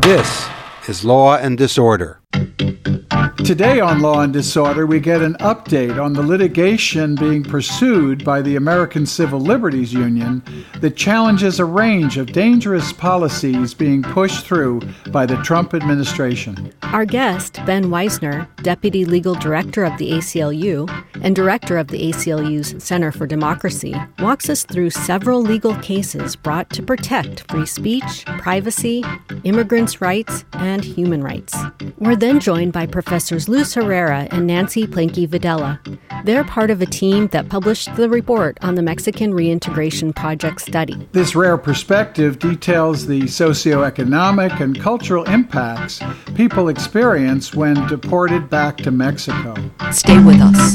This is Law and Disorder. Today on Law and Disorder, we get an update on the litigation being pursued by the American Civil Liberties Union that challenges a range of dangerous policies being pushed through by the Trump administration. Our guest, Ben Weisner, Deputy Legal Director of the ACLU and Director of the ACLU's Center for Democracy, walks us through several legal cases brought to protect free speech, privacy, immigrants' rights, and human rights. We're then joined by Professors Luz Herrera and Nancy Planky Videla. They're part of a team that published the report on the Mexican Reintegration Project study. This rare perspective details the socioeconomic and cultural impacts people experience when deported back to Mexico. Stay with us.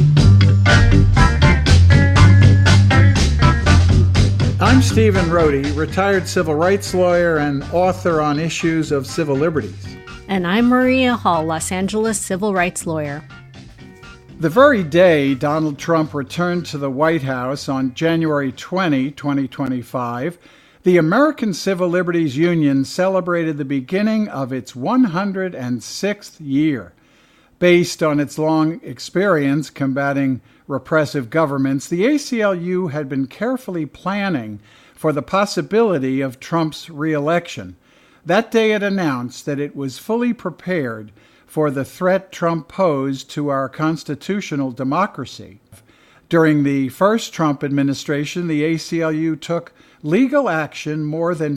I'm Stephen Rohde, retired civil rights lawyer and author on issues of civil liberties. And I'm Maria Hall, Los Angeles civil rights lawyer. The very day Donald Trump returned to the White House on January 20, 2025, the American Civil Liberties Union celebrated the beginning of its 106th year. Based on its long experience combating repressive governments, the ACLU had been carefully planning for the possibility of Trump's re-election. That day it announced that it was fully prepared for the threat Trump posed to our constitutional democracy. During the first Trump administration, the ACLU took legal action more than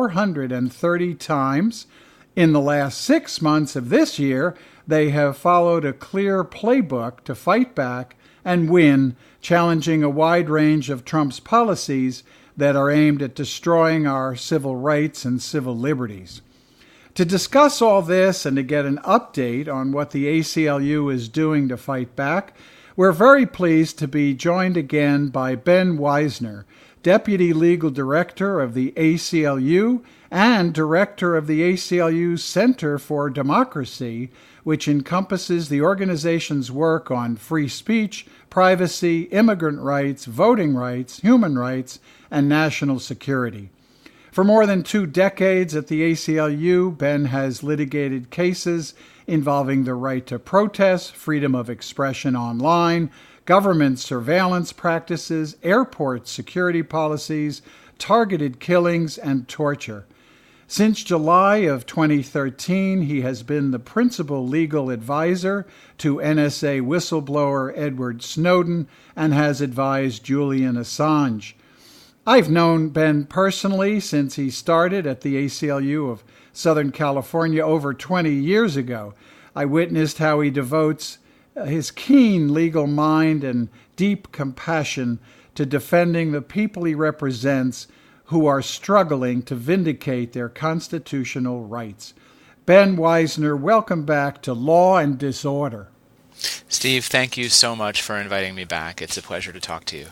430 times. In the last 6 months of this year, they have followed a clear playbook to fight back and win, challenging a wide range of Trump's policies that are aimed at destroying our civil rights and civil liberties. To discuss all this and to get an update on what the ACLU is doing to fight back, we're very pleased to be joined again by Ben Weisner, Deputy Legal Director of the ACLU and Director of the ACLU's Center for Democracy, which encompasses the organization's work on free speech, privacy, immigrant rights, voting rights, human rights, and national security. For more than 2 decades at the ACLU, Ben has litigated cases involving the right to protest, freedom of expression online, government surveillance practices, airport security policies, targeted killings, and torture. Since July of 2013, he has been the principal legal advisor to NSA whistleblower Edward Snowden and has advised Julian Assange. I've known Ben personally since he started at the ACLU of Southern California over 20 years ago. I witnessed how he devotes his keen legal mind and deep compassion to defending the people he represents who are struggling to vindicate their constitutional rights. Ben Weisner, welcome back to Law and Disorder. Steve, thank you so much for inviting me back. It's a pleasure to talk to you.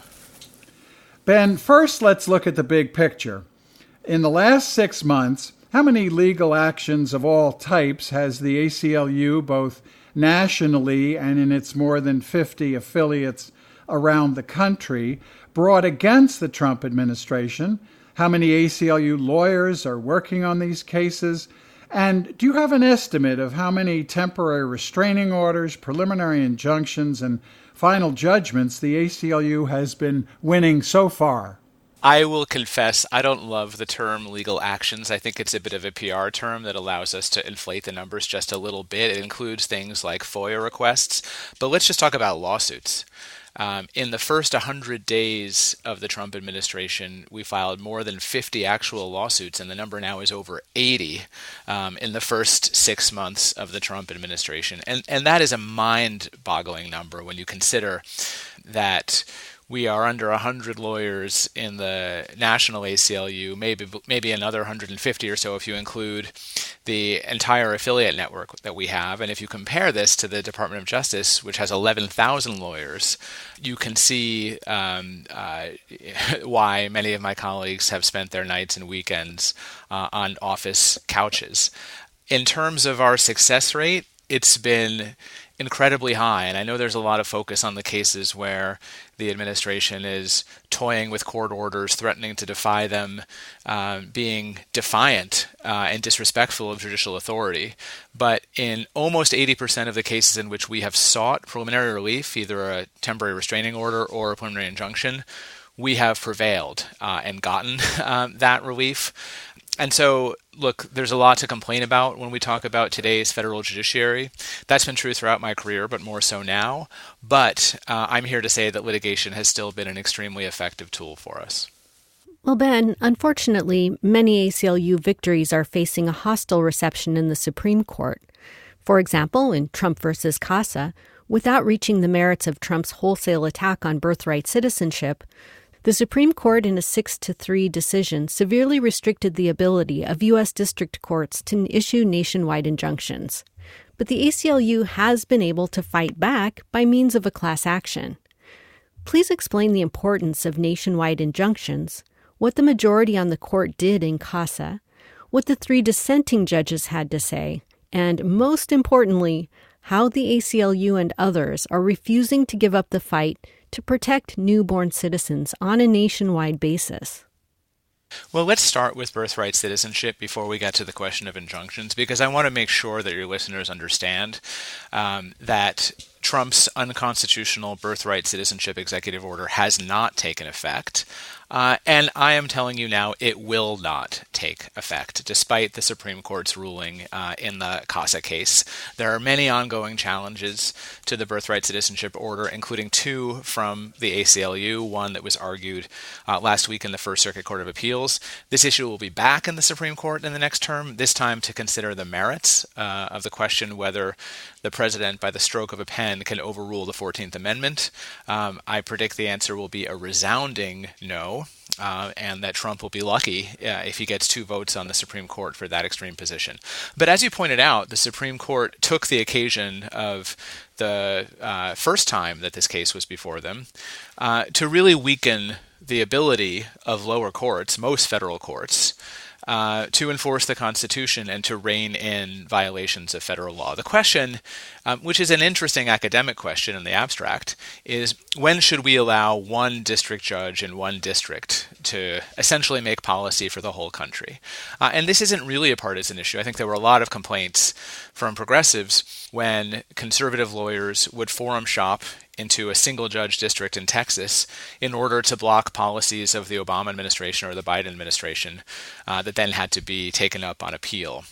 Ben, first let's look at the big picture. In the last 6 months, how many legal actions of all types has the ACLU, both nationally and in its more than 50 affiliates around the country, brought against the Trump administration? How many ACLU lawyers are working on these cases? And do you have an estimate of how many temporary restraining orders, preliminary injunctions, and final judgments the ACLU has been winning so far? I will confess I don't love the term legal actions. I think it's a bit of a PR term that allows us to inflate the numbers just a little bit. It includes things like FOIA requests. But let's just talk about lawsuits. In the first 100 days of the Trump administration, we filed more than 50 actual lawsuits, and the number now is over 80 in the first 6 months of the Trump administration. And that is a mind-boggling number when you consider that we are under 100 lawyers in the national ACLU, maybe another 150 or so if you include the entire affiliate network that we have. And if you compare this to the Department of Justice, which has 11,000 lawyers, you can see why many of my colleagues have spent their nights and weekends on office couches. In terms of our success rate, it's been incredibly high. And I know there's a lot of focus on the cases where the administration is toying with court orders, threatening to defy them, being defiant and disrespectful of judicial authority. But in almost 80% of the cases in which we have sought preliminary relief, either a temporary restraining order or a preliminary injunction, we have prevailed and gotten that relief. And so, look, there's a lot to complain about when we talk about today's federal judiciary. That's been true throughout my career, but more so now. But I'm here to say that litigation has still been an extremely effective tool for us. Well, Ben, unfortunately, many ACLU victories are facing a hostile reception in the Supreme Court. For example, in Trump versus Casa, without reaching the merits of Trump's wholesale attack on birthright citizenship, the Supreme Court, in a 6-3 decision, severely restricted the ability of U.S. district courts to issue nationwide injunctions. But the ACLU has been able to fight back by means of a class action. Please explain the importance of nationwide injunctions, what the majority on the court did in Casa, what the 3 dissenting judges had to say, and, most importantly, how the ACLU and others are refusing to give up the fight to protect newborn citizens on a nationwide basis. Well, let's start with birthright citizenship before we get to the question of injunctions, because I want to make sure that your listeners understand that Trump's unconstitutional birthright citizenship executive order has not taken effect. And I am telling you now, it will not take effect, despite the Supreme Court's ruling in the Casa case. There are many ongoing challenges to the birthright citizenship order, including 2 from the ACLU, one that was argued last week in the First Circuit Court of Appeals. This issue will be back in the Supreme Court in the next term, this time to consider the merits of the question whether the president, by the stroke of a pen, can overrule the 14th Amendment. I predict the answer will be a resounding no, and that Trump will be lucky if he gets 2 votes on the Supreme Court for that extreme position. But as you pointed out, the Supreme Court took the occasion of the first time that this case was before them to really weaken the ability of lower courts, most federal courts, to enforce the Constitution and to rein in violations of federal law. The question, which is an interesting academic question in the abstract, is when should we allow one district judge in one district to essentially make policy for the whole country? And this isn't really a partisan issue. I think there were a lot of complaints from progressives when conservative lawyers would forum shop into a single judge district in Texas in order to block policies of the Obama administration or the Biden administration that then had to be taken up on appeal.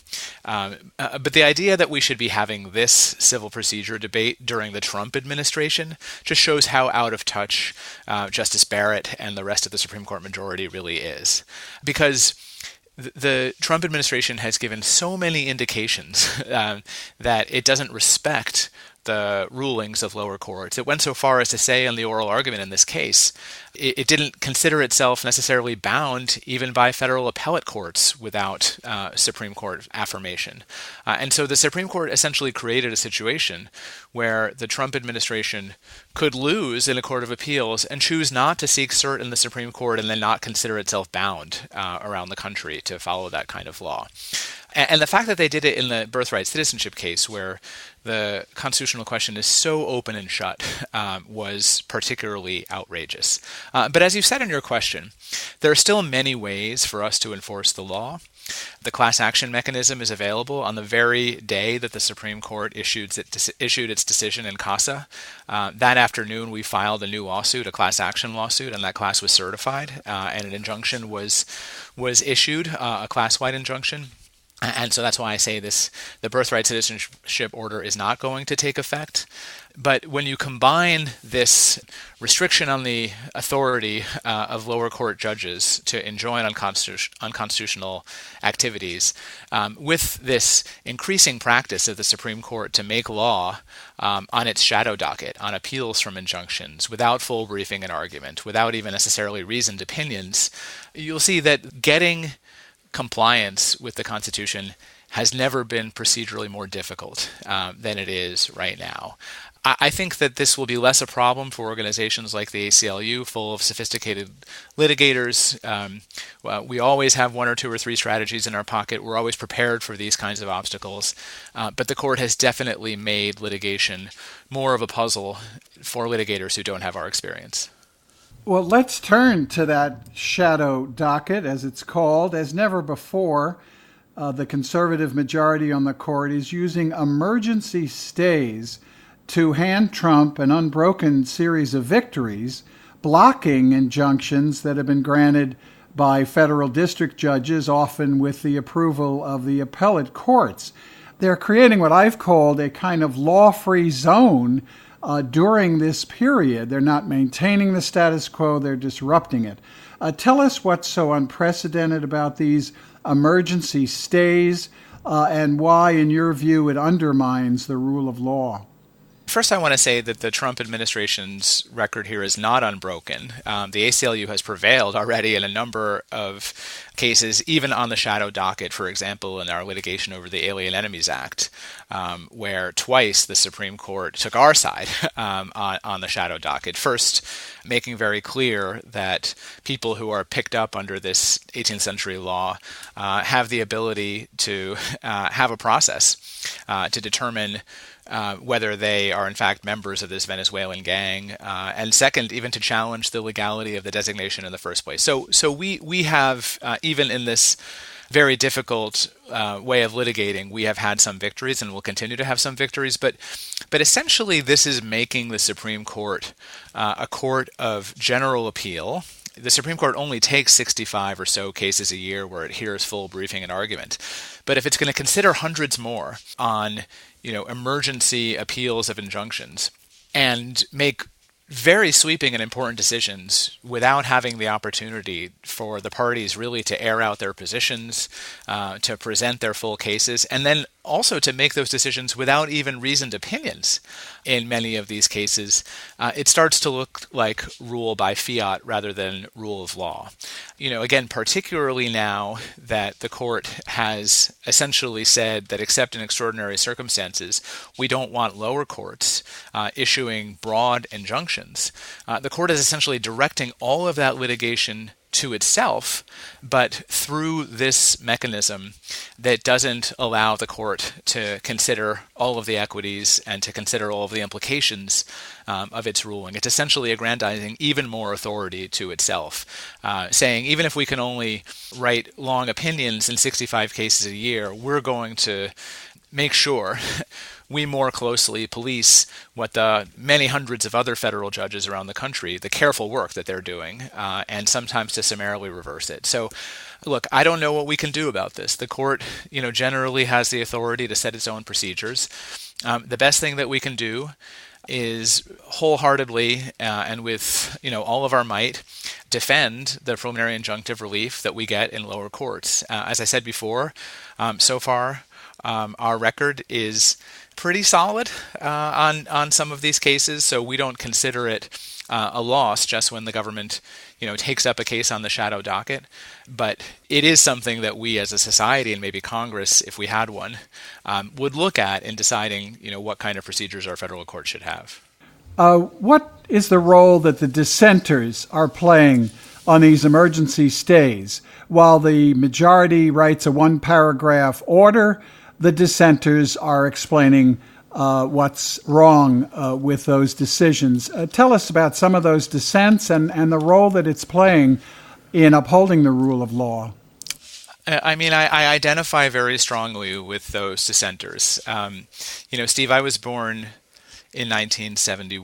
But the idea that we should be having this civil procedure debate during the Trump administration just shows how out of touch Justice Barrett and the rest of the Supreme Court majority really is. Because the Trump administration has given so many indications that it doesn't respect the rulings of lower courts. It went so far as to say in the oral argument in this case, it didn't consider itself necessarily bound even by federal appellate courts without Supreme Court affirmation. And so the Supreme Court essentially created a situation where the Trump administration could lose in a court of appeals and choose not to seek cert in the Supreme Court and then not consider itself bound around the country to follow that kind of law. And the fact that they did it in the birthright citizenship case, where the constitutional question is so open and shut, was particularly outrageous. But as you said in your question, there are still many ways for us to enforce the law. The class action mechanism is available on the very day that the Supreme Court issued its decision in Casa. That afternoon, we filed a new lawsuit, a class action lawsuit, and that class was certified, and an injunction was issued, a class-wide injunction. And so that's why I say the birthright citizenship order is not going to take effect. But when you combine this restriction on the authority of lower court judges to enjoin unconstitutional activities with this increasing practice of the Supreme Court to make law on its shadow docket, on appeals from injunctions, without full briefing and argument, without even necessarily reasoned opinions, you'll see that getting compliance with the Constitution has never been procedurally more difficult than it is right now. I think that this will be less a problem for organizations like the ACLU, full of sophisticated litigators. We always have one or two or three strategies in our pocket. We're always prepared for these kinds of obstacles. But the court has definitely made litigation more of a puzzle for litigators who don't have our experience. Well, let's turn to that shadow docket, as it's called. As never before, the conservative majority on the court is using emergency stays to hand Trump an unbroken series of victories, blocking injunctions that have been granted by federal district judges, often with the approval of the appellate courts. They're creating what I've called a kind of law-free zone during this period. They're not maintaining the status quo, they're disrupting it. Tell us what's so unprecedented about these emergency stays and why, in your view, it undermines the rule of law. First, I want to say that the Trump administration's record here is not unbroken. The ACLU has prevailed already in a number of cases, even on the shadow docket, for example, in our litigation over the Alien Enemies Act, where twice the Supreme Court took our side on the shadow docket. First, making very clear that people who are picked up under this 18th century law have the ability to have a process to determine whether they are in fact members of this Venezuelan gang, and second, even to challenge the legality of the designation in the first place. So we have, even in this very difficult way of litigating, we have had some victories and will continue to have some victories, but essentially this is making the Supreme Court a court of general appeal. The Supreme Court only takes 65 or so cases a year where it hears full briefing and argument. But if it's going to consider hundreds more on emergency appeals of injunctions and make very sweeping and important decisions without having the opportunity for the parties really to air out their positions, to present their full cases, and then also to make those decisions without even reasoned opinions in many of these cases, it starts to look like rule by fiat rather than rule of law. Again, particularly now that the court has essentially said that except in extraordinary circumstances, we don't want lower courts issuing broad injunctions. The court is essentially directing all of that litigation to itself, but through this mechanism that doesn't allow the court to consider all of the equities and to consider all of the implications of its ruling. It's essentially aggrandizing even more authority to itself, saying even if we can only write long opinions in 65 cases a year, we're going to make sure we more closely police what the many hundreds of other federal judges around the country, the careful work that they're doing, and sometimes to summarily reverse it. So, look, I don't know what we can do about this. The court, generally has the authority to set its own procedures. The best thing that we can do is wholeheartedly and with all of our might defend the preliminary injunctive relief that we get in lower courts. As I said before, so far our record is pretty solid on some of these cases, so we don't consider it a loss just when the government takes up a case on the shadow docket. But it is something that we as a society, and maybe Congress, if we had one, would look at in deciding what kind of procedures our federal court should have. What is the role that the dissenters are playing on these emergency stays? While the majority writes a one-paragraph order, the dissenters are explaining what's wrong with those decisions. Tell us about some of those dissents and the role that it's playing in upholding the rule of law. I identify very strongly with those dissenters. Steve, I was born in 1971.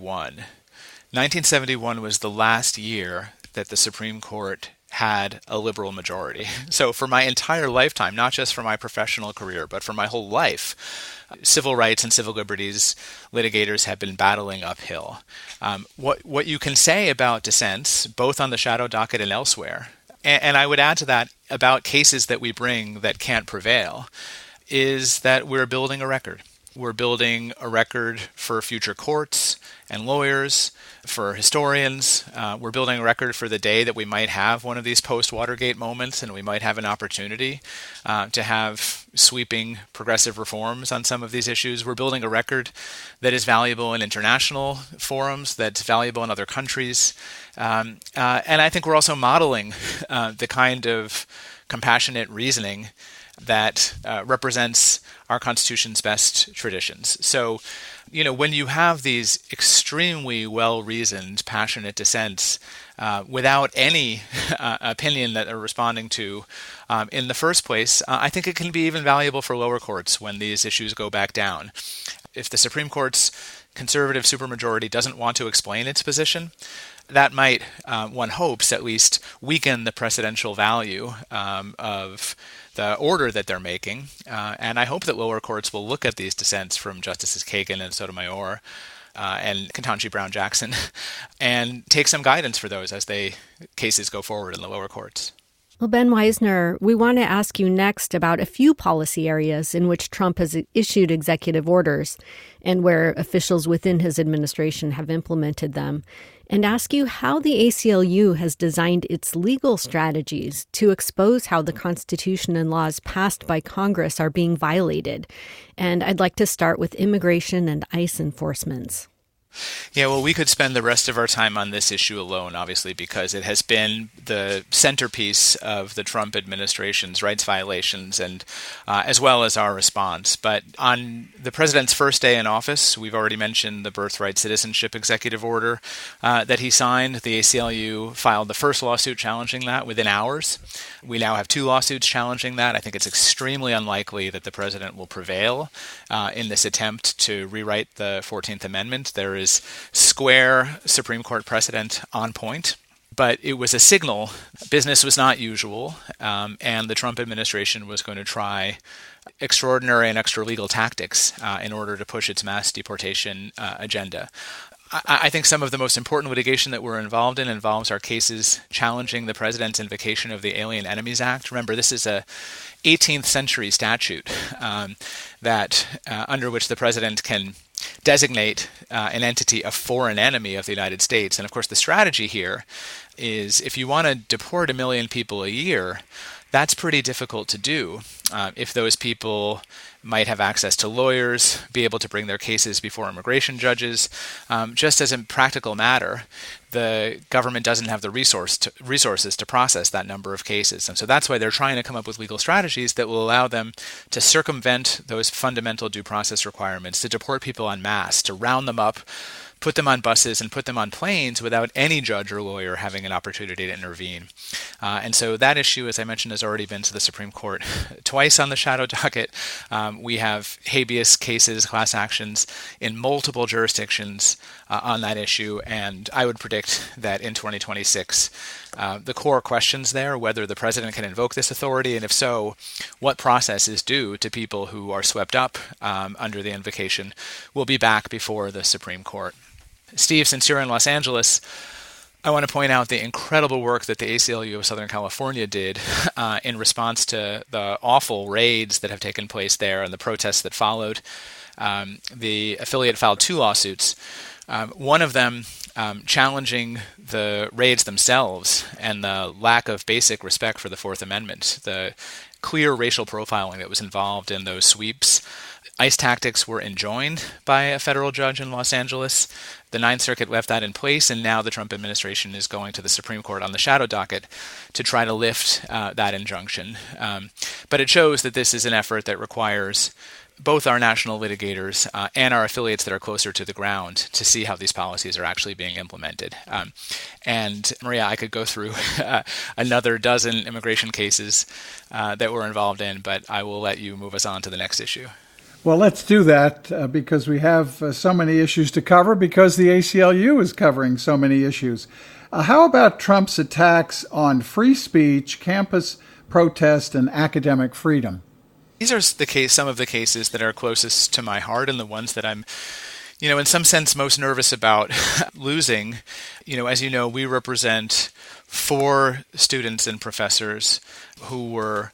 1971 was the last year that the Supreme Court had a liberal majority. So for my entire lifetime, not just for my professional career, but for my whole life, civil rights and civil liberties litigators have been battling uphill. What you can say about dissents, both on the shadow docket and elsewhere, and I would add to that about cases that we bring that can't prevail, is that we're building a record. We're building a record for future courts and lawyers, for historians. We're building a record for the day that we might have one of these post-Watergate moments and we might have an opportunity to have sweeping progressive reforms on some of these issues. We're building a record that is valuable in international forums, that's valuable in other countries. And I think we're also modeling the kind of compassionate reasoning that represents our Constitution's best traditions. So, when you have these extremely well-reasoned, passionate dissents without any opinion that they're responding to in the first place, I think it can be even valuable for lower courts when these issues go back down. If the Supreme Court's conservative supermajority doesn't want to explain its position, that might, one hopes, at least weaken the precedential value of the order that they're making. And I hope that lower courts will look at these dissents from Justices Kagan and Sotomayor and Ketanji Brown Jackson and take some guidance for those as cases go forward in the lower courts. Well, Ben Wizner, we want to ask you next about a few policy areas in which Trump has issued executive orders and where officials within his administration have implemented them, and ask you how the ACLU has designed its legal strategies to expose how the Constitution and laws passed by Congress are being violated. And I'd like to start with immigration and ICE enforcements. Yeah, well, we could spend the rest of our time on this issue alone, obviously, because it has been the centerpiece of the Trump administration's rights violations and as well as our response. But on the president's first day in office, we've already mentioned the birthright citizenship executive order that he signed. The ACLU filed the first lawsuit challenging that within hours. We now have 2 lawsuits challenging that. I think it's extremely unlikely that the president will prevail in this attempt to rewrite the 14th Amendment. There is square Supreme Court precedent on point, but it was a signal. Business was not usual, and the Trump administration was going to try extraordinary and extra-legal tactics in order to push its mass deportation agenda. I think some of the most important litigation that we're involved in involves our cases challenging the president's invocation of the Alien Enemies Act. Remember, this is a 18th century statute that under which the president can designate an entity a foreign enemy of the United States. And of course, the strategy here is if you want to deport 1 million people a year, that's pretty difficult to do if those people might have access to lawyers, be able to bring their cases before immigration judges. Just as a practical matter, the government doesn't have the resources to process that number of cases. And so that's why they're trying to come up with legal strategies that will allow them to circumvent those fundamental due process requirements, to deport people en masse, to round them up, put them on buses and put them on planes without any judge or lawyer having an opportunity to intervene. And so that issue, as I mentioned, has already been to the Supreme Court twice on the shadow docket. We have habeas cases, class actions in multiple jurisdictions on that issue, and I would predict that in 2026, the core questions there, whether the president can invoke this authority, and if so, what process is due to people who are swept up under the invocation, will be back before the Supreme Court. Steve, since you're in Los Angeles, I want to point out the incredible work that the ACLU of Southern California did in response to the awful raids that have taken place there and the protests that followed. The affiliate filed 2 lawsuits, one of them challenging the raids themselves and the lack of basic respect for the Fourth Amendment, the clear racial profiling that was involved in those sweeps. ICE tactics were enjoined by a federal judge in Los Angeles. The Ninth Circuit left that in place, and now the Trump administration is going to the Supreme Court on the shadow docket to try to lift that injunction. But it shows that this is an effort that requires both our national litigators and our affiliates that are closer to the ground to see how these policies are actually being implemented. And Maria, I could go through another dozen immigration cases that we're involved in, but I will let you move us on to the next issue. Well, let's do that because we have so many issues to cover because the ACLU is covering so many issues. How about Trump's attacks on free speech, campus protest, and academic freedom? These are some of the cases that are closest to my heart and the ones that I'm, in some sense most nervous about losing. As you know, we represent 4 students and professors who were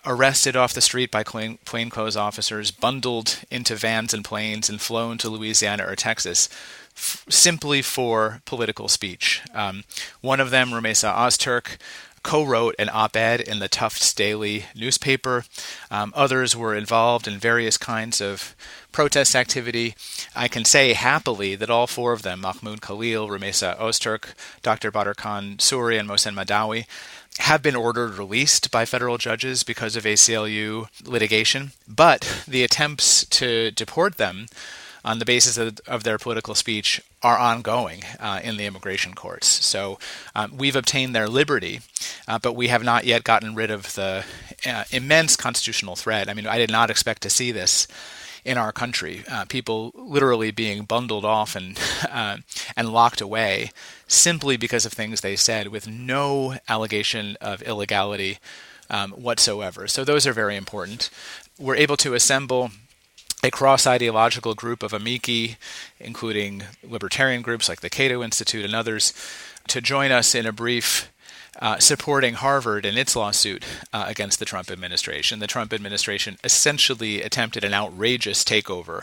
arrested off the street by plainclothes officers, bundled into vans and planes, and flown to Louisiana or Texas simply for political speech. One of them, Rumeysa Ozturk, co-wrote an op-ed in the Tufts Daily newspaper. Others were involved in various kinds of protest activity. I can say happily that all four of them, Mahmoud Khalil, Rumeysa Ozturk, Dr. Badr Khan Suri, and Mohsen Madawi, have been ordered released by federal judges because of ACLU litigation. But the attempts to deport them on the basis of their political speech are ongoing in the immigration courts. So we've obtained their liberty, but we have not yet gotten rid of the immense constitutional threat. I mean, I did not expect to see this in our country, people literally being bundled off and locked away simply because of things they said with no allegation of illegality whatsoever. So those are very important. We're able to assemble a cross-ideological group of amici, including libertarian groups like the Cato Institute and others, to join us in a brief supporting Harvard in its lawsuit against the Trump administration. The Trump administration essentially attempted an outrageous takeover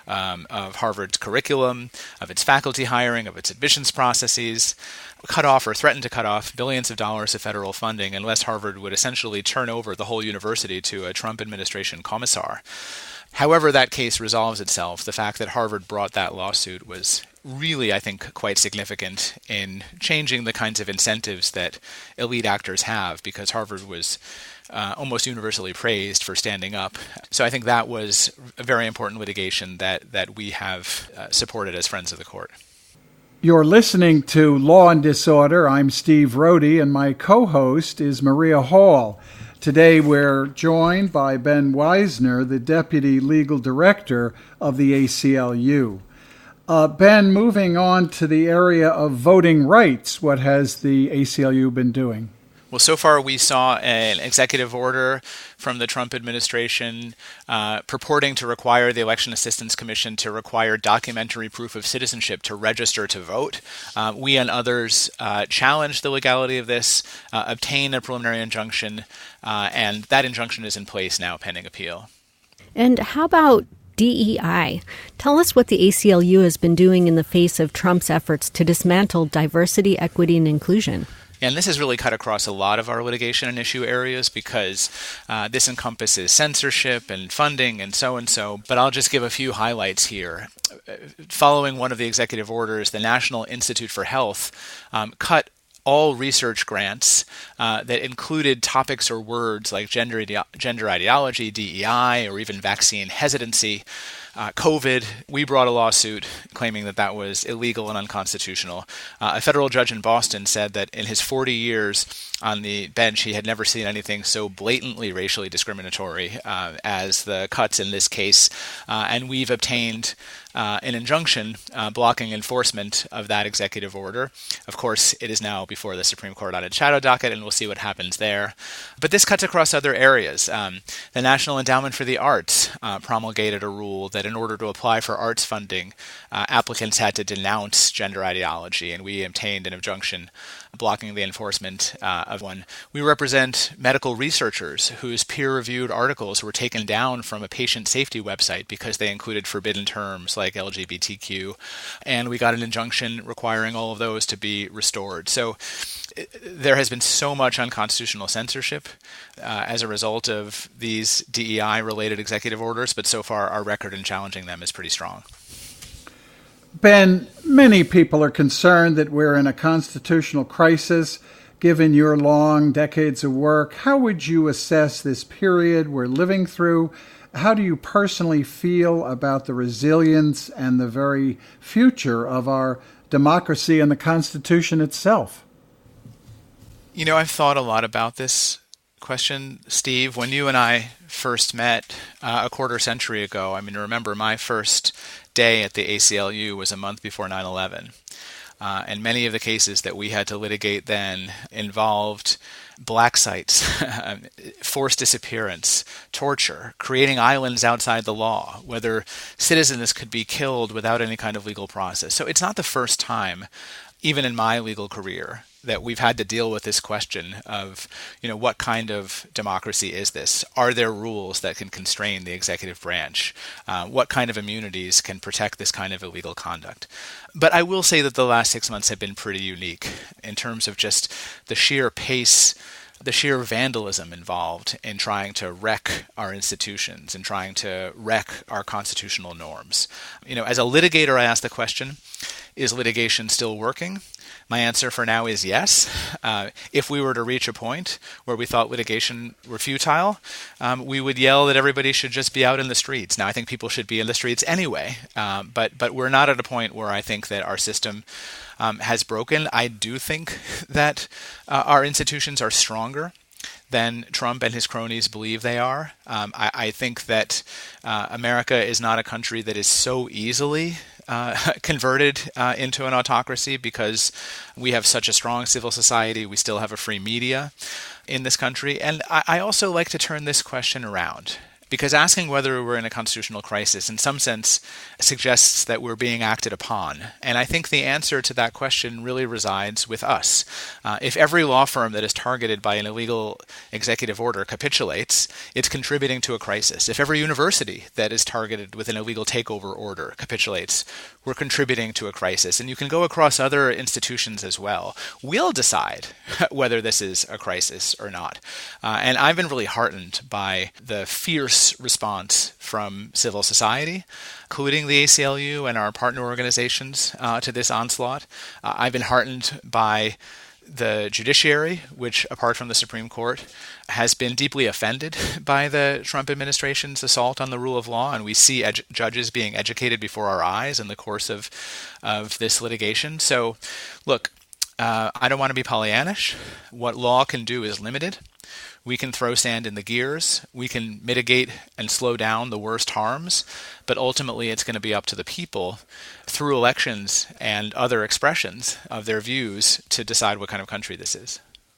of Harvard's curriculum, of its faculty hiring, of its admissions processes, cut off or threatened to cut off billions of dollars of federal funding unless Harvard would essentially turn over the whole university to a Trump administration commissar. However that case resolves itself, the fact that Harvard brought that lawsuit was really, I think, quite significant in changing the kinds of incentives that elite actors have, because Harvard was almost universally praised for standing up. So I think that was a very important litigation that we have supported as friends of the court. You're listening to Law and Disorder. I'm Steve Rohde, and my co-host is Maria Hall. Today we're joined by Ben Weisner, the Deputy Legal Director of the ACLU. Ben, moving on to the area of voting rights, what has the ACLU been doing? Well, so far we saw an executive order from the Trump administration purporting to require the Election Assistance Commission to require documentary proof of citizenship to register to vote. We and others challenged the legality of this, obtained a preliminary injunction, and that injunction is in place now pending appeal. And how about DEI? Tell us what the ACLU has been doing in the face of Trump's efforts to dismantle diversity, equity, and inclusion. And this has really cut across a lot of our litigation and issue areas because this encompasses censorship and funding and so. But I'll just give a few highlights here. Following one of the executive orders, the National Institute for Health cut all research grants that included topics or words like gender ideology, DEI, or even vaccine hesitancy. COVID, we brought a lawsuit claiming that was illegal and unconstitutional. A federal judge in Boston said that in his 40 years on the bench, he had never seen anything so blatantly racially discriminatory as the cuts in this case. And we've obtained an injunction blocking enforcement of that executive order. Of course, it is now before the Supreme Court on its shadow docket, and we'll see what happens there. But this cuts across other areas. The National Endowment for the Arts promulgated a rule that in order to apply for arts funding, applicants had to denounce gender ideology, and we obtained an injunction blocking the enforcement of one. We represent medical researchers whose peer-reviewed articles were taken down from a patient safety website because they included forbidden terms like LGBTQ, and we got an injunction requiring all of those to be restored. So there has been so much unconstitutional censorship as a result of these DEI-related executive orders, but so far our record in challenging them is pretty strong. Ben, many people are concerned that we're in a constitutional crisis. Given your long decades of work, how would you assess this period we're living through? How do you personally feel about the resilience and the very future of our democracy and the Constitution itself? You know, I've thought a lot about this question, Steve. When you and I first met a quarter century ago, I mean, remember my first day at the ACLU was a month before 9/11. And many of the cases that we had to litigate then involved black sites, forced disappearance, torture, creating islands outside the law, whether citizens could be killed without any kind of legal process. So it's not the first time, even in my legal career, that we've had to deal with this question of, what kind of democracy is this? Are there rules that can constrain the executive branch? What kind of immunities can protect this kind of illegal conduct? But I will say that the last 6 months have been pretty unique in terms of just the sheer pace, the sheer vandalism involved in trying to wreck our institutions and trying to wreck our constitutional norms. As a litigator, I ask the question, is litigation still working? My answer for now is yes. If we were to reach a point where we thought litigation were futile, we would yell that everybody should just be out in the streets. Now, I think people should be in the streets anyway, but we're not at a point where I think that our system has broken. I do think that our institutions are stronger than Trump and his cronies believe they are. I think that America is not a country that is so easily converted into an autocracy because we have such a strong civil society. We still have a free media in this country. And I also like to turn this question around, because asking whether we're in a constitutional crisis in some sense suggests that we're being acted upon. And I think the answer to that question really resides with us. If every law firm that is targeted by an illegal executive order capitulates, it's contributing to a crisis. If every university that is targeted with an illegal takeover order capitulates, we're contributing to a crisis. And you can go across other institutions as well. We'll decide whether this is a crisis or not. And I've been really heartened by the fierce response from civil society, including the ACLU and our partner organizations to this onslaught. I've been heartened by the judiciary, which, apart from the Supreme Court, has been deeply offended by the Trump administration's assault on the rule of law, and we see judges being educated before our eyes in the course of this litigation. So, look, I don't want to be Pollyannish. What law can do is limited. We can throw sand in the gears. We can mitigate and slow down the worst harms. But ultimately, it's going to be up to the people through elections and other expressions of their views to decide what kind of country this is.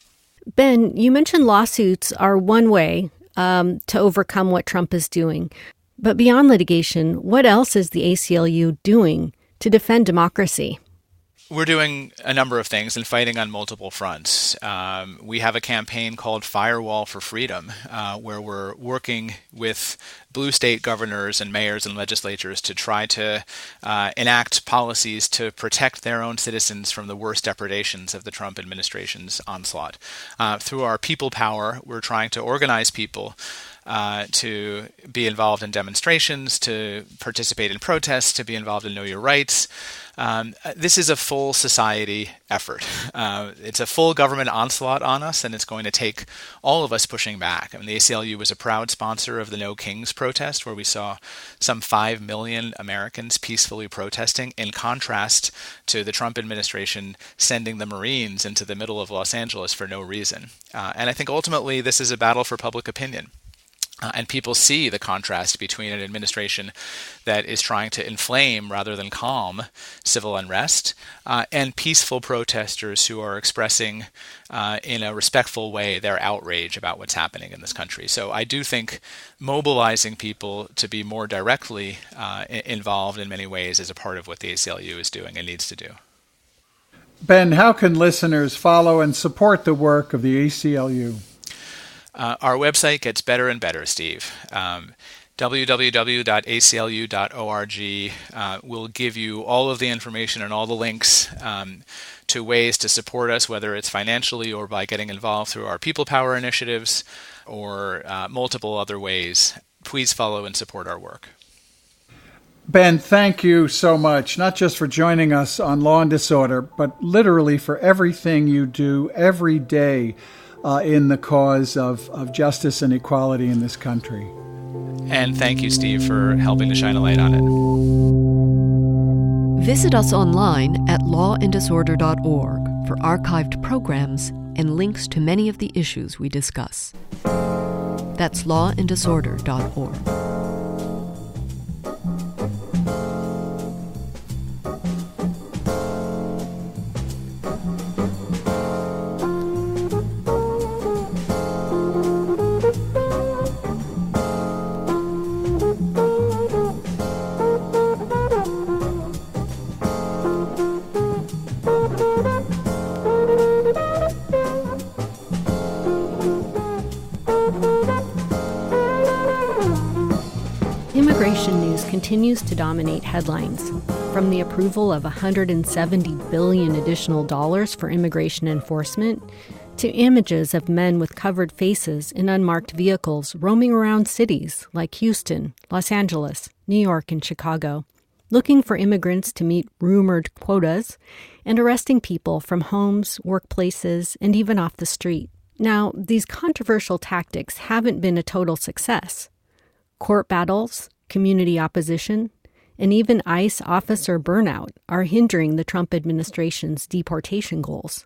Ben, you mentioned lawsuits are one way to overcome what Trump is doing. But beyond litigation, what else is the ACLU doing to defend democracy? We're doing a number of things and fighting on multiple fronts. We have a campaign called Firewall for Freedom, where we're working with blue state governors and mayors and legislatures to try to enact policies to protect their own citizens from the worst depredations of the Trump administration's onslaught. Through our people power, we're trying to organize people to be involved in demonstrations, to participate in protests, to be involved in Know Your Rights. This is a full society effort. It's a full government onslaught on us, and it's going to take all of us pushing back. I mean, the ACLU was a proud sponsor of the No Kings protest, where we saw some 5 million Americans peacefully protesting, in contrast to the Trump administration sending the Marines into the middle of Los Angeles for no reason. And I think ultimately this is a battle for public opinion. And people see the contrast between an administration that is trying to inflame rather than calm civil unrest and peaceful protesters who are expressing in a respectful way their outrage about what's happening in this country. So I do think mobilizing people to be more directly involved in many ways is a part of what the ACLU is doing and needs to do. Ben, how can listeners follow and support the work of the ACLU? Our website gets better and better, Steve. www.aclu.org will give you all of the information and all the links to ways to support us, whether it's financially or by getting involved through our People Power initiatives or multiple other ways. Please follow and support our work. Ben, thank you so much, not just for joining us on Law and Disorder, but literally for everything you do every day in the cause of justice and equality in this country. And thank you, Steve, for helping to shine a light on it. Visit us online at lawanddisorder.org for archived programs and links to many of the issues we discuss. That's lawanddisorder.org. Immigration news continues to dominate headlines, from the approval of $170 billion additional dollars for immigration enforcement to images of men with covered faces in unmarked vehicles roaming around cities like Houston, Los Angeles, New York, and Chicago, looking for immigrants to meet rumored quotas and arresting people from homes, workplaces, and even off the street. Now, these controversial tactics haven't been a total success. Court battles, community opposition, and even ICE officer burnout are hindering the Trump administration's deportation goals.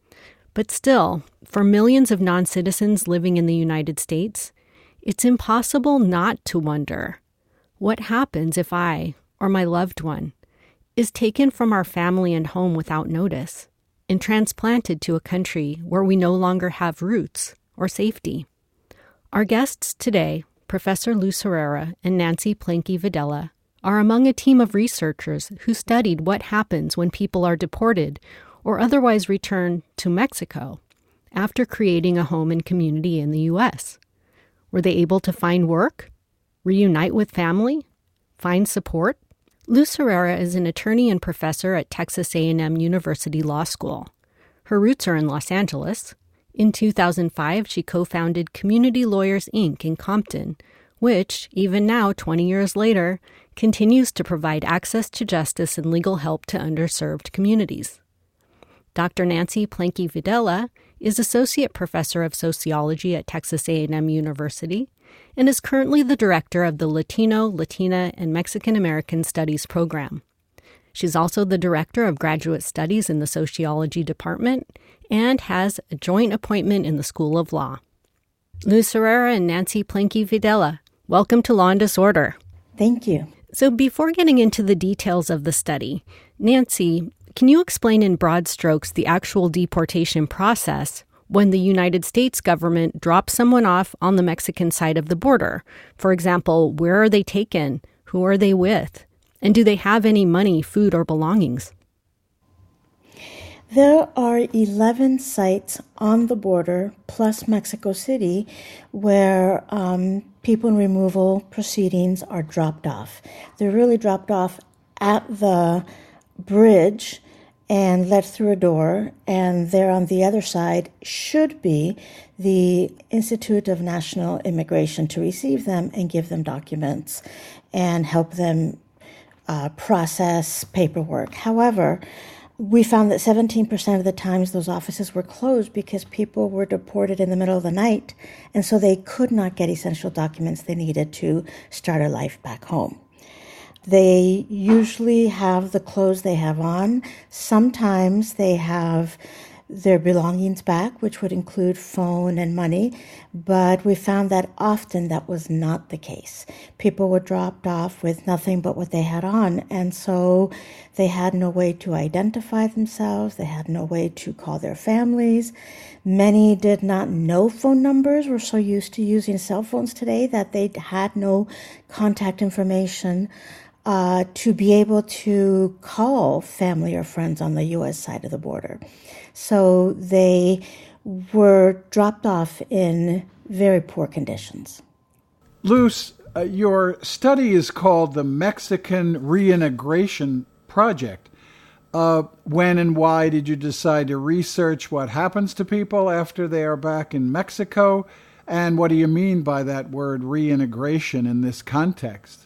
But still, for millions of non-citizens living in the United States, it's impossible not to wonder, what happens if I, or my loved one, is taken from our family and home without notice and transplanted to a country where we no longer have roots or safety? Our guests today, Professor Luz Herrera and Nancy Planky Videla, are among a team of researchers who studied what happens when people are deported or otherwise returned to Mexico after creating a home and community in the U.S. Were they able to find work, reunite with family, find support? Luz Herrera is an attorney and professor at Texas A&M University Law School. Her roots are in Los Angeles. In 2005, she co-founded Community Lawyers, Inc. in Compton, which, even now, 20 years later, continues to provide access to justice and legal help to underserved communities. Dr. Nancy Planky Videla is Associate Professor of Sociology at Texas A&M University and is currently the director of the Latino, Latina, and Mexican American Studies program. She's also the director of graduate studies in the Sociology Department and has a joint appointment in the School of Law. Luz Herrera and Nancy Planky Videla, welcome to Law and Disorder. Thank you. So before getting into the details of the study, Nancy, can you explain in broad strokes the actual deportation process when the United States government drops someone off on the Mexican side of the border? For example, where are they taken? Who are they with? And do they have any money, food, or belongings? There are 11 sites on the border, plus Mexico City, where people in removal proceedings are dropped off. They're really dropped off at the bridge and let through a door, and there on the other side should be the Institute of National Immigration to receive them and give them documents and help them process paperwork. However, we found that 17% of the times those offices were closed because people were deported in the middle of the night, and so they could not get essential documents they needed to start a life back home. They usually have the clothes they have on. Sometimes they have their belongings back, which would include phone and money, but we found that often that was not the case. People were dropped off with nothing but what they had on, and so they had no way to identify themselves. They had no way to call their families. Many did not know phone numbers. We're so used to using cell phones today that they had no contact information to be able to call family or friends on the U.S. side of the border. So they were dropped off in very poor conditions. Luz, your study is called the Mexican Reintegration Project. When and why did you decide to research what happens to people after they are back in Mexico? And what do you mean by that word reintegration in this context?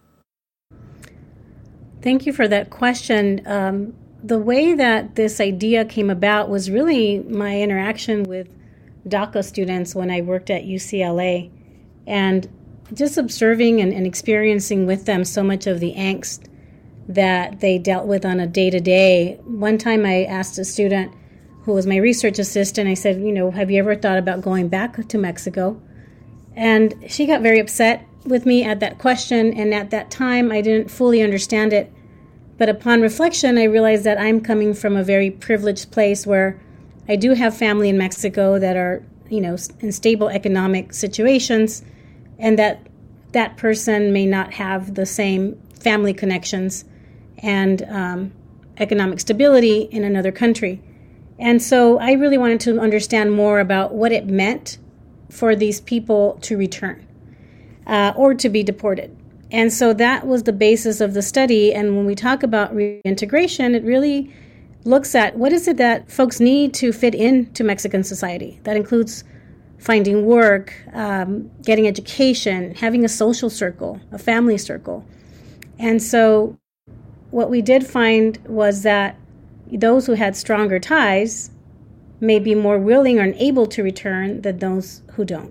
Thank you for that question. The way that this idea came about was really my interaction with DACA students when I worked at UCLA, and just observing and experiencing with them so much of the angst that they dealt with on a day-to-day. One time I asked a student who was my research assistant, I said, have you ever thought about going back to Mexico? And she got very upset with me at that question, and at that time I didn't fully understand it. But upon reflection, I realized that I'm coming from a very privileged place where I do have family in Mexico that are, in stable economic situations, and that person may not have the same family connections and economic stability in another country. And so I really wanted to understand more about what it meant for these people to return or to be deported. And so that was the basis of the study. And when we talk about reintegration, it really looks at what is it that folks need to fit into Mexican society. That includes finding work, getting education, having a social circle, a family circle. And so what we did find was that those who had stronger ties may be more willing or able to return than those who don't.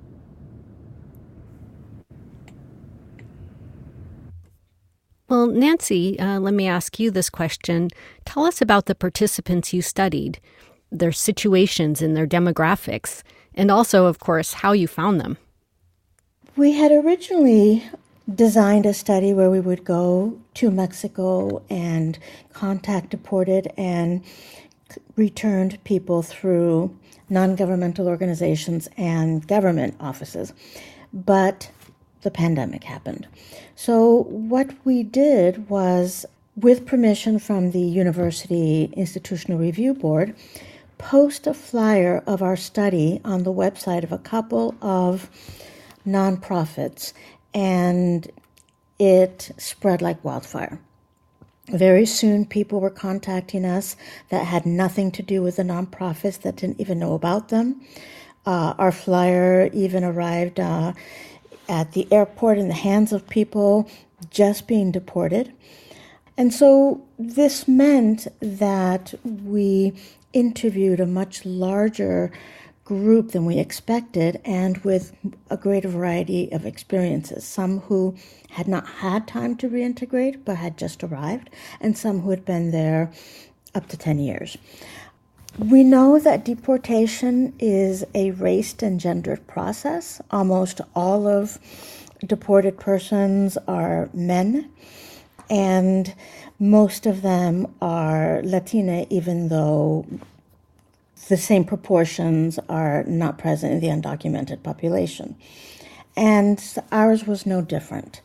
Well, Nancy, let me ask you this question. Tell us about the participants you studied, their situations and their demographics, and also, of course, how you found them. We had originally designed a study where we would go to Mexico and contact deported and returned people through non-governmental organizations and government offices. But the pandemic happened. So what we did was, with permission from the University Institutional Review Board, post a flyer of our study on the website of a couple of nonprofits, and it spread like wildfire. Very soon, people were contacting us that had nothing to do with the nonprofits, that didn't even know about them. Our flyer even arrived at the airport in the hands of people just being deported. And so this meant that we interviewed a much larger group than we expected, and with a greater variety of experiences. Some who had not had time to reintegrate but had just arrived, and some who had been there up to 10 years. We know that deportation is a raced and gendered process. Almost all of deported persons are men, and most of them are Latina, even though the same proportions are not present in the undocumented population. And ours was no different.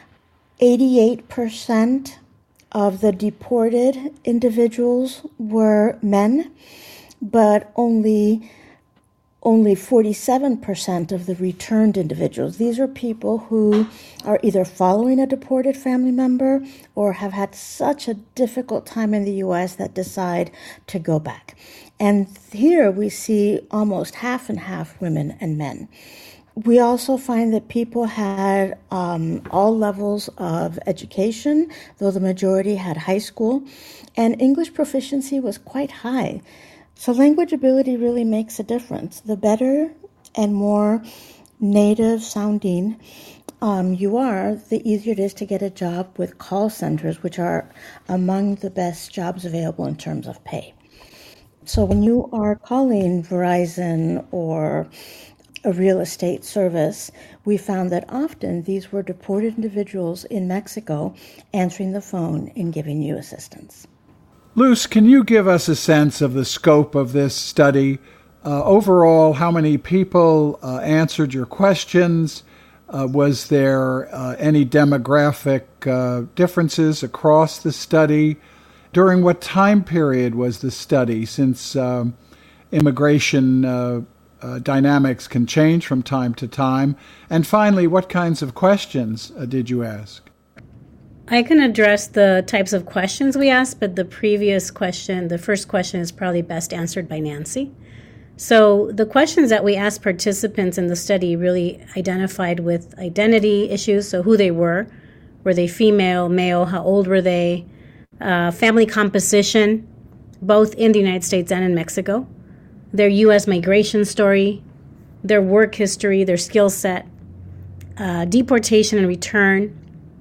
88% of the deported individuals were men, but only 47% of the returned individuals. These are people who are either following a deported family member or have had such a difficult time in the U.S. that decide to go back. And here we see almost half and half women and men. We also find that people had all levels of education, though the majority had high school, and English proficiency was quite high. So language ability really makes a difference. The better and more native sounding you are, the easier it is to get a job with call centers, which are among the best jobs available in terms of pay. So when you are calling Verizon or a real estate service, we found that often these were deported individuals in Mexico answering the phone and giving you assistance. Luz, can you give us a sense of the scope of this study? Overall, how many people answered your questions? Was there any demographic differences across the study? During what time period was the study, since immigration dynamics can change from time to time? And finally, what kinds of questions did you ask? I can address the types of questions we asked, but the first question is probably best answered by Nancy. So the questions that we asked participants in the study really identified with identity issues, so who they were they female, male, how old were they, family composition, both in the United States and in Mexico, their U.S. migration story, their work history, their skill set, deportation and return,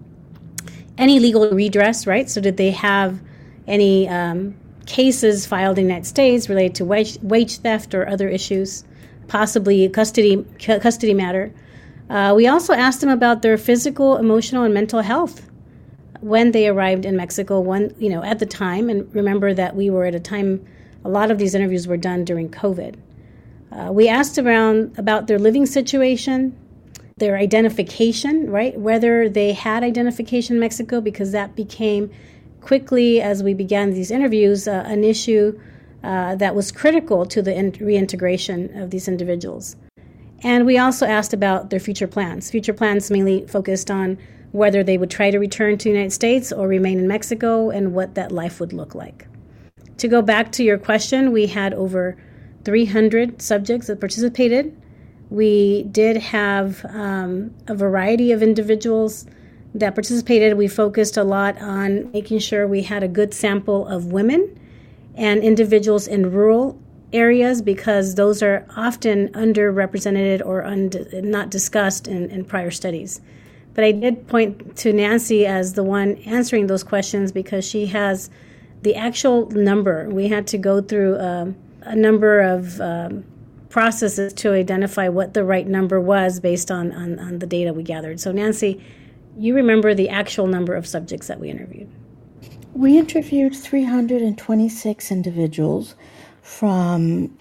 any legal redress, right? So did they have any cases filed in the United States related to wage theft or other issues, possibly custody matter? We also asked them about their physical, emotional, and mental health when they arrived in Mexico, at the time. And remember that we were at a time, a lot of these interviews were done during COVID. We asked about their living situation, their identification, right? Whether they had identification in Mexico, because that became quickly, as we began these interviews, an issue that was critical to the reintegration of these individuals. And we also asked about their future plans mainly focused on whether they would try to return to the United States or remain in Mexico, and what that life would look like. To go back to your question, we had over 300 subjects that participated. We did have a variety of individuals that participated. We focused a lot on making sure we had a good sample of women and individuals in rural areas, because those are often underrepresented or not discussed in prior studies. But I did point to Nancy as the one answering those questions because she has the actual number. We had to go through a number of processes to identify what the right number was based on the data we gathered. So Nancy, you remember the actual number of subjects that we interviewed? We interviewed 326 individuals from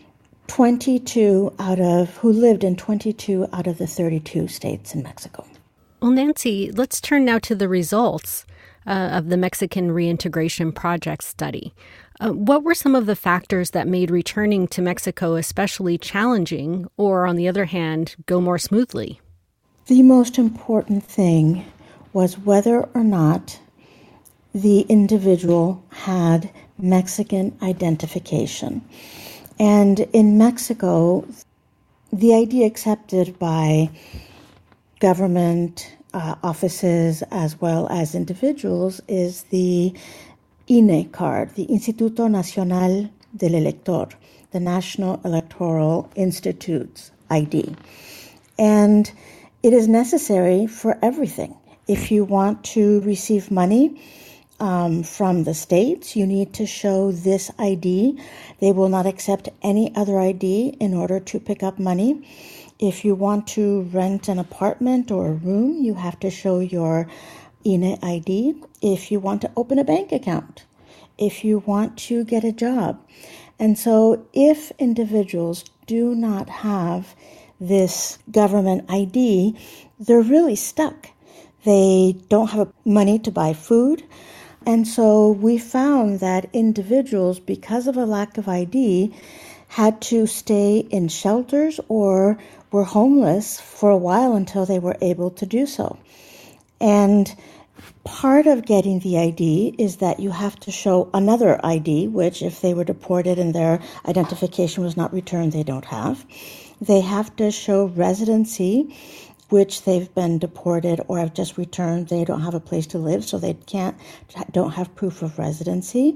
22 who lived in 22 out of the 32 states in Mexico. Well, Nancy, let's turn now to the results of the Mexican Reintegration Project study. What were some of the factors that made returning to Mexico especially challenging, or on the other hand, go more smoothly? The most important thing was whether or not the individual had Mexican identification. And in Mexico, the ID accepted by government offices as well as individuals is the INE card, the Instituto Nacional del Elector, the National Electoral Institute's ID. And it is necessary for everything. If you want to receive money from the states, you need to show this ID. They will not accept any other ID in order to pick up money. If you want to rent an apartment or a room, you have to show your INE ID. If you want to open a bank account, if you want to get a job. And so if individuals do not have this government ID, they're really stuck. They don't have money to buy food. And so we found that individuals, because of a lack of ID, had to stay in shelters or were homeless for a while until they were able to do so. And part of getting the ID is that you have to show another ID, which if they were deported and their identification was not returned, they don't have. They have to show residency, which they've been deported or have just returned. They don't have a place to live, so they don't have proof of residency.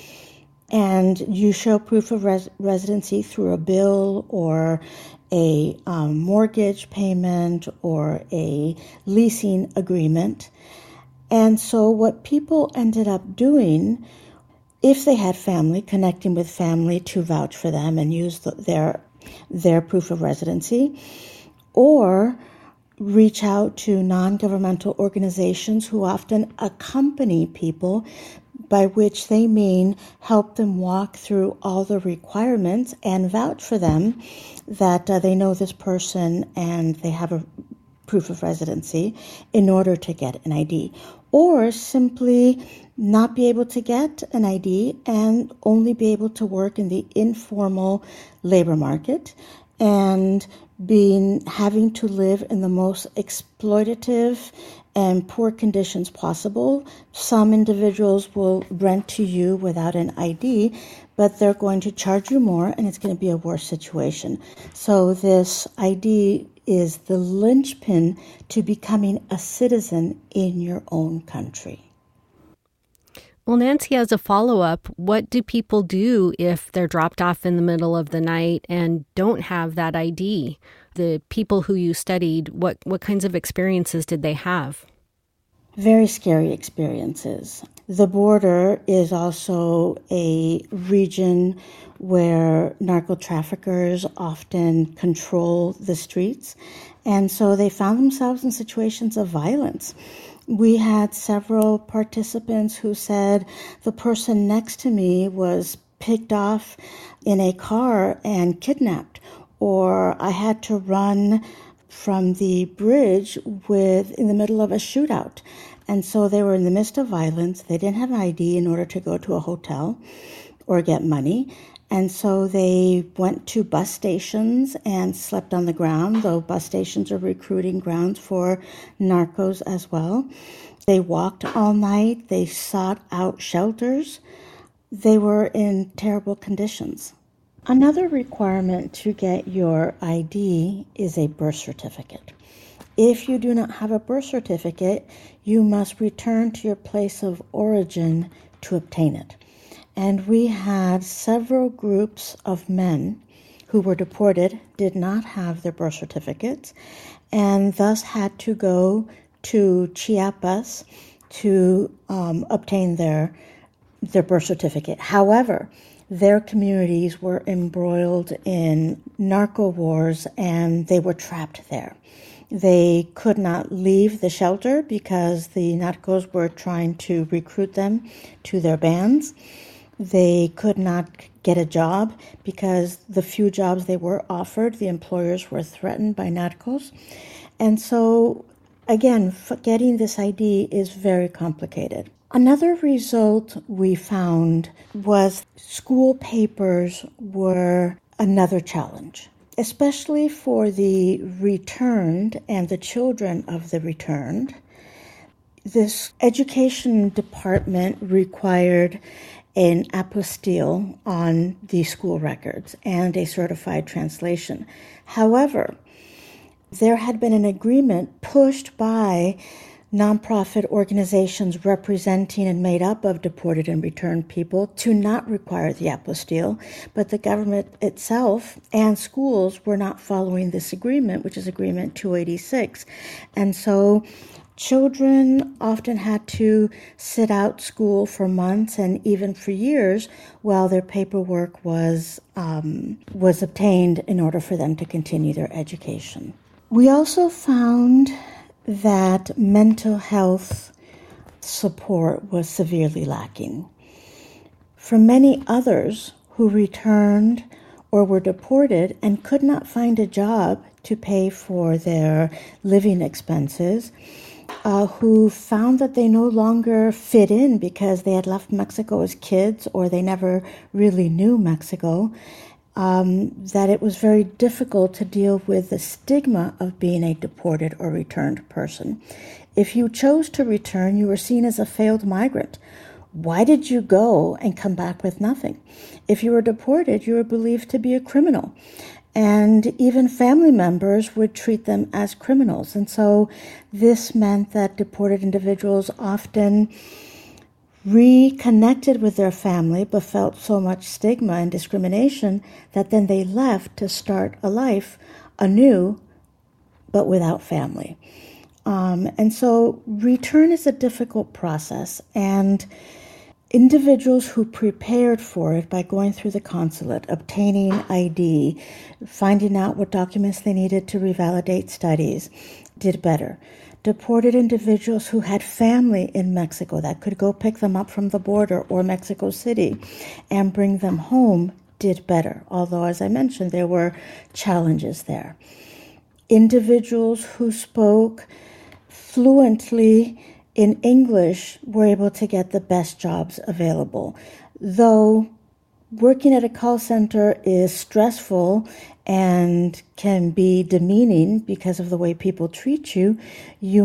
And you show proof of residency through a bill or a mortgage payment or a leasing agreement. And so what people ended up doing, if they had family, connecting with family to vouch for them and use their proof of residency, or reach out to non-governmental organizations who often accompany people, by which they mean help them walk through all the requirements and vouch for them that they know this person and they have a proof of residency in order to get an ID. Or simply not be able to get an ID and only be able to work in the informal labor market and having to live in the most exploitative and poor conditions possible. Some individuals will rent to you without an ID, but they're going to charge you more and it's going to be a worse situation. So this ID is the linchpin to becoming a citizen in your own country. Well, Nancy, as a follow-up, what do people do if they're dropped off in the middle of the night and don't have that ID? The people who you studied, what kinds of experiences did they have? Very scary experiences. The border is also a region where narco-traffickers often control the streets, and so they found themselves in situations of violence. We had several participants who said the person next to me was picked off in a car and kidnapped, or I had to run from the bridge in the middle of a shootout. And so they were in the midst of violence. They didn't have an ID in order to go to a hotel or get money. And so they went to bus stations and slept on the ground, though bus stations are recruiting grounds for narcos as well. They walked all night. They sought out shelters. They were in terrible conditions. Another requirement to get your ID is a birth certificate. If you do not have a birth certificate, you must return to your place of origin to obtain it. And we had several groups of men who were deported, did not have their birth certificates, and thus had to go to Chiapas to obtain their birth certificate. However, their communities were embroiled in narco wars and they were trapped there. They could not leave the shelter because the narcos were trying to recruit them to their bands. They could not get a job because the few jobs they were offered, the employers were threatened by narcos. And so, again, getting this ID is very complicated. Another result we found was school papers were another challenge, especially for the returned and the children of the returned. This education department required an apostille on the school records and a certified translation. However, there had been an agreement pushed by nonprofit organizations representing and made up of deported and returned people to not require the apostille, but the government itself and schools were not following this agreement, which is Agreement 286. And so children often had to sit out school for months and even for years while their paperwork was obtained in order for them to continue their education. We also found that mental health support was severely lacking. For many others who returned or were deported and could not find a job to pay for their living expenses, who found that they no longer fit in because they had left Mexico as kids or they never really knew Mexico, that it was very difficult to deal with the stigma of being a deported or returned person. If you chose to return, you were seen as a failed migrant. Why did you go and come back with nothing? If you were deported, you were believed to be a criminal. And even family members would treat them as criminals. And so this meant that deported individuals often reconnected with their family but felt so much stigma and discrimination that then they left to start a life anew but without family. And so return is a difficult process, and individuals who prepared for it by going through the consulate, obtaining ID, finding out what documents they needed to revalidate studies, did better. Deported individuals who had family in Mexico that could go pick them up from the border or Mexico City and bring them home did better, although, as I mentioned, there were challenges there. Individuals who spoke fluently in English were able to get the best jobs available. Though working at a call center is stressful and can be demeaning because of the way people treat you, you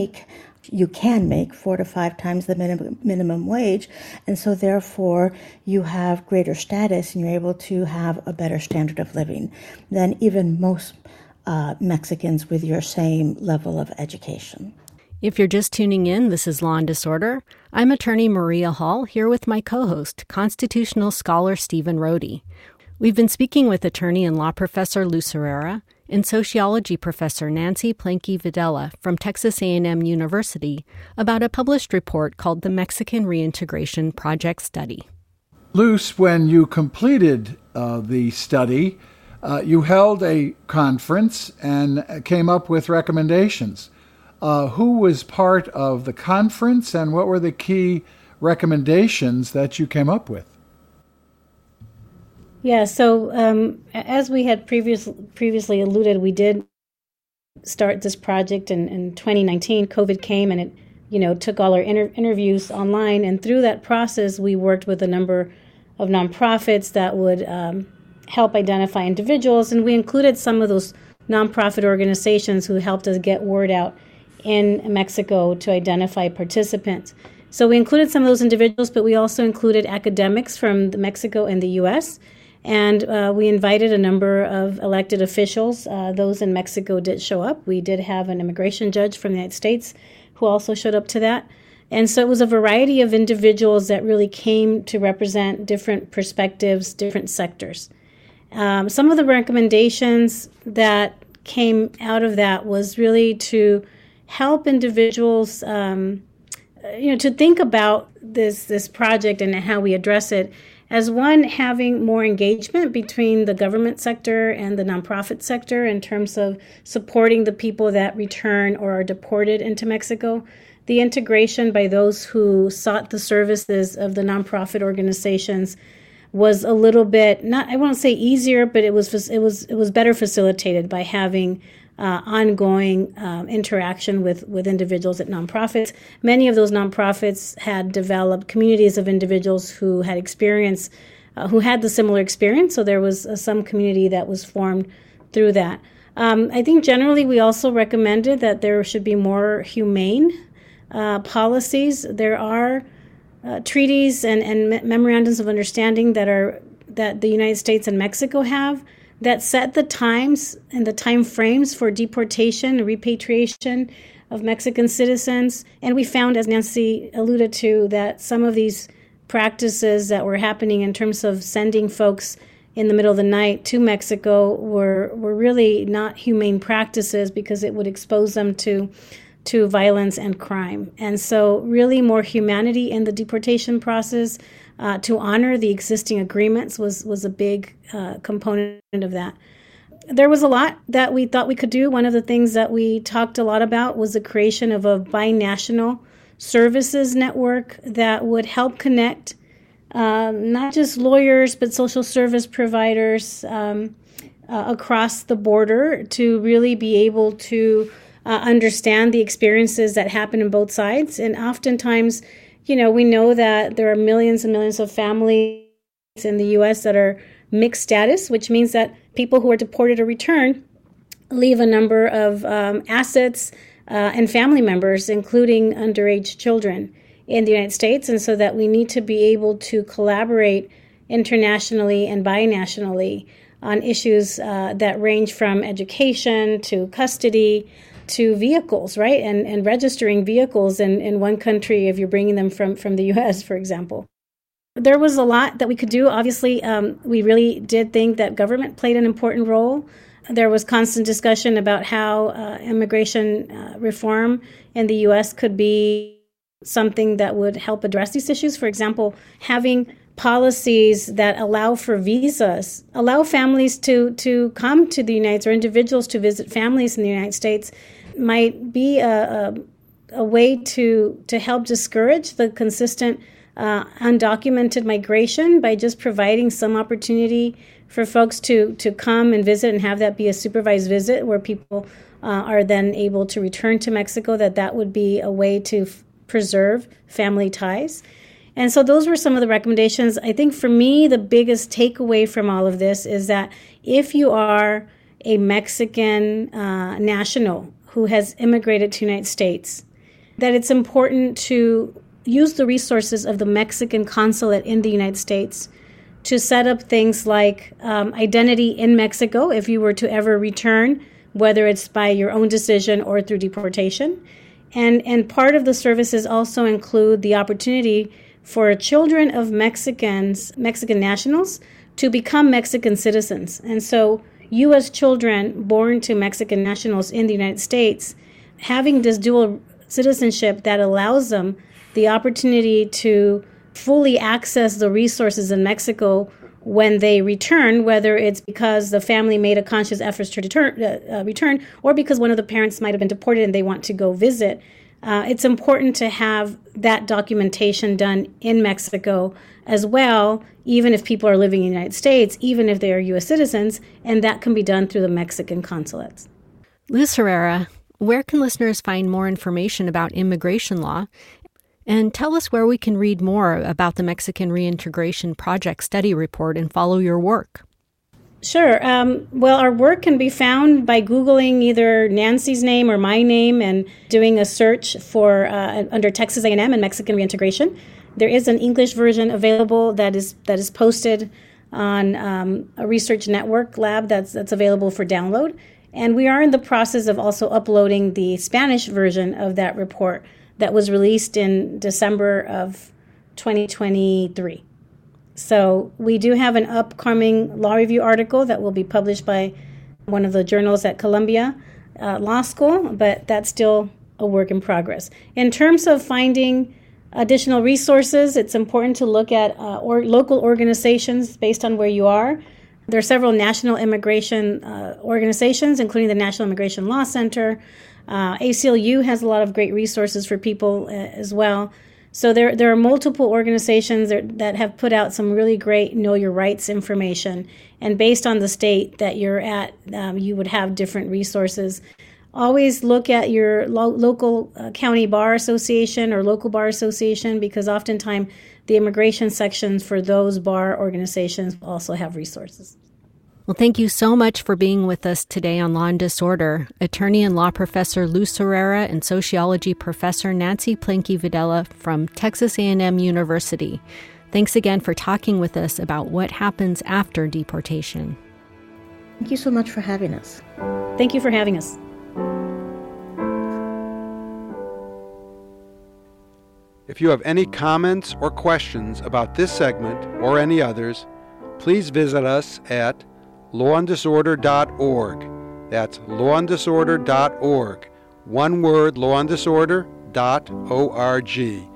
can make 4 to 5 times the minimum wage, and so therefore you have greater status and you're able to have a better standard of living than even most Mexicans with your same level of education. If you're just tuning in, this is Law and Disorder. I'm attorney Maria Hall, here with my co-host, constitutional scholar Stephen Rohde. We've been speaking with attorney and law professor Luz Herrera and sociology professor Nancy Planky Videla from Texas A&M University about a published report called the Mexican Reintegration Project Study. Luz, when you completed the study, you held a conference and came up with recommendations. Who was part of the conference, and what were the key recommendations that you came up with? Yeah, so as we had previously alluded, we did start this project in 2019. COVID came and it took all our interviews online, and through that process, we worked with a number nonprofits that would help identify individuals. And we included some of those nonprofit organizations who helped us get word out in Mexico to identify participants. So we included some of those individuals, but we also included academics from Mexico and the U.S., and we invited a number of elected officials. Those in Mexico did show up. We did have an immigration judge from the United States who also showed up to that. And so it was a variety of individuals that really came to represent different perspectives, different sectors. Some of the recommendations that came out of that was really to help individuals to think about this project and how we address it as one, having more engagement between the government sector and the nonprofit sector in terms of supporting the people that return or are deported into Mexico, the integration by those who sought the services of the nonprofit organizations was a little bit, not, I won't say easier, but it was better facilitated by having ongoing interaction with individuals at nonprofits. Many of those nonprofits had developed communities of individuals who had experience, who had the similar experience. So there was some community that was formed through that. I think generally we also recommended that there should be more humane policies. There are treaties and memorandums of understanding that the United States and Mexico have that set the times and the time frames for deportation and repatriation of Mexican citizens. And we found, as Nancy alluded to, that some of these practices that were happening in terms of sending folks in the middle of the night to Mexico were really not humane practices because it would expose them to violence and crime. And so really more humanity in the deportation process, to honor the existing agreements was a big component of that. There was a lot that we thought we could do. One of the things that we talked a lot about was the creation of a binational services network that would help connect not just lawyers, but social service providers across the border to really be able to understand the experiences that happen in both sides. And oftentimes, we know that there are millions and millions of families in the U.S. that are mixed status, which means that people who are deported or returned leave a number of assets and family members, including underage children in the United States. And so that we need to be able to collaborate internationally and binationally on issues that range from education to custody to vehicles, right? And registering vehicles in one country if you're bringing them from the U.S., for example. There was a lot that we could do. Obviously, we really did think that government played an important role. There was constant discussion about how immigration reform in the U.S. could be something that would help address these issues. For example, having policies that allow for visas, allow families to come to the United States or individuals to visit families in the United States might be a way to help discourage the consistent undocumented migration by just providing some opportunity for folks to come and visit and have that be a supervised visit where people are then able to return to Mexico, that would be a way to preserve family ties. And so those were some of the recommendations. I think for me, the biggest takeaway from all of this is that if you are a Mexican national who has immigrated to the United States, that it's important to use the resources of the Mexican consulate in the United States to set up things like identity in Mexico if you were to ever return, whether it's by your own decision or through deportation. And part of the services also include the opportunity for children of Mexican nationals to become Mexican citizens. And so you as children born to Mexican nationals in the United States, having this dual citizenship that allows them the opportunity to fully access the resources in Mexico when they return, whether it's because the family made a conscious effort to return or because one of the parents might have been deported and they want to go visit. It's important to have that documentation done in Mexico as well, even if people are living in the United States, even if they are U.S. citizens, and that can be done through the Mexican consulates. Luz Herrera, where can listeners find more information about immigration law? And tell us where we can read more about the Mexican Reintegration Project study report and follow your work. Sure. Well, our work can be found by Googling either Nancy's name or my name and doing a search for under Texas A&M and Mexican reintegration. There is an English version available that is posted on a research network lab that's available for download. And we are in the process of also uploading the Spanish version of that report that was released in December of 2023. So we do have an upcoming law review article that will be published by one of the journals at Columbia Law School, but that's still a work in progress. In terms of finding additional resources, it's important to look at local organizations based on where you are. There are several national immigration organizations, including the National Immigration Law Center. ACLU has a lot of great resources for people as well. So there are multiple organizations that have put out some really great Know Your Rights information. And based on the state that you're at, you would have different resources. Always look at your local county bar association or local bar association, because oftentimes the immigration sections for those bar organizations also have resources. Well, thank you so much for being with us today on Law and Disorder. Attorney and law professor Luz Herrera and sociology professor Nancy Planky Videla from Texas A&M University. Thanks again for talking with us about what happens after deportation. Thank you so much for having us. Thank you for having us. If you have any comments or questions about this segment or any others, please visit us at lawanddisorder.org. That's lawanddisorder.org. One word, lawanddisorder.org.